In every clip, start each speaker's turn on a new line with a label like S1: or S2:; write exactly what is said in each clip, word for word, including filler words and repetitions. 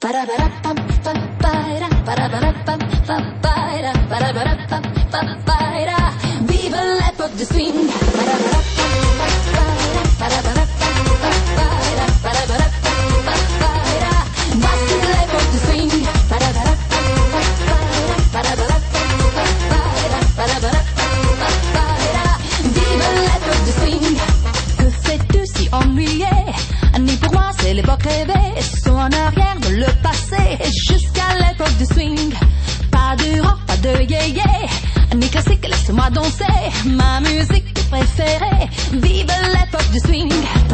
S1: Vive l'époque du swing. Voici l'époque du swing. Vive l'époque du swing.
S2: Que fais-tu si ennuyé? Ni pour moi c'est l'époque rêvée. Saut en arrière de le passé jusqu'à l'époque du swing. Pas de rock, pas de yé-yé, ni classique, laisse-moi danser. Ma musique préférée. Vive l'époque du swing.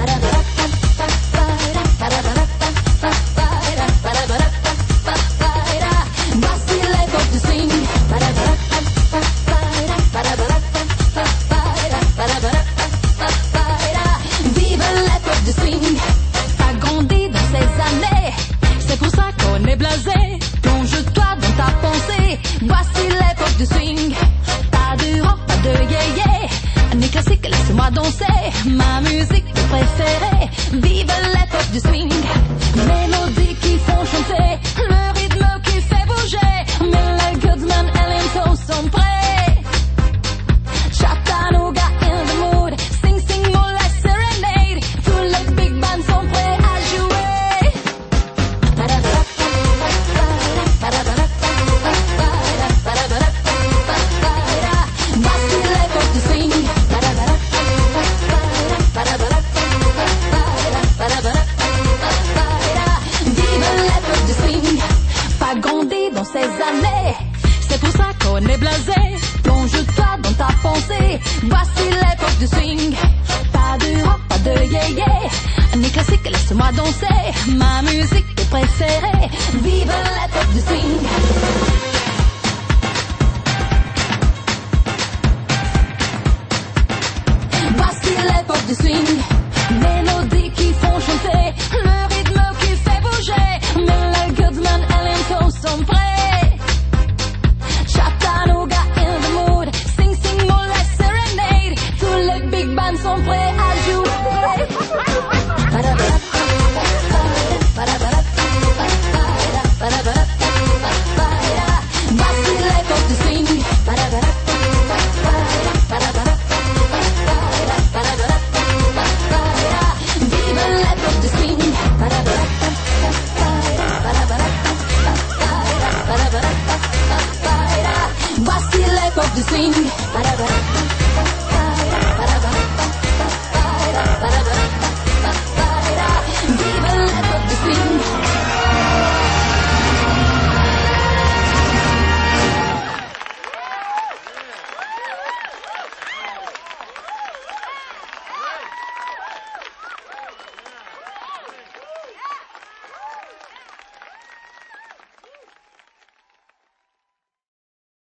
S1: Voici l'époque du swing. Vive l'époque du swing.
S2: T'as grandi dans ces années, c'est pour ça qu'on est blasé. Plonge-toi dans ta pensée. Voici l'époque du swing. Pas de rock, pas de yé-yé, ni classique, laisse-moi danser. Ma musique préférée. Vive l'époque du swing. Mélodies qui font chanter, le rythme qui fait bouger. Miller, Goodman et Linton sont prêts. Chattanooga in the mood. Sing, sing, moonlight serenade. Tous les big bands sont prêts à jouer.
S1: Voici l'époque du swing. Vive l'époque du swing.
S2: Pas grandi dans ces années, c'est pour ça qu'on est blasé. Plonge-toi dans ta pensée. Voici l'époque du swing. Pas de rock, pas de yé-yé, ni classique, laisse-moi danser. Ma musique préférée.
S1: Vive l'époque du swing. Voici l'époque du swing.
S2: Mélodies qui font chanter, le rythme qui fait bouger. Miller, Goodman et Linton sont prêts. Chattanooga in the mood. Sing, sing, moonlight serenade. Tous les big bands sont prêts à jouer.
S1: Voici l'époque du swing. Vive l'époque du swing. Voici l'époque du swing.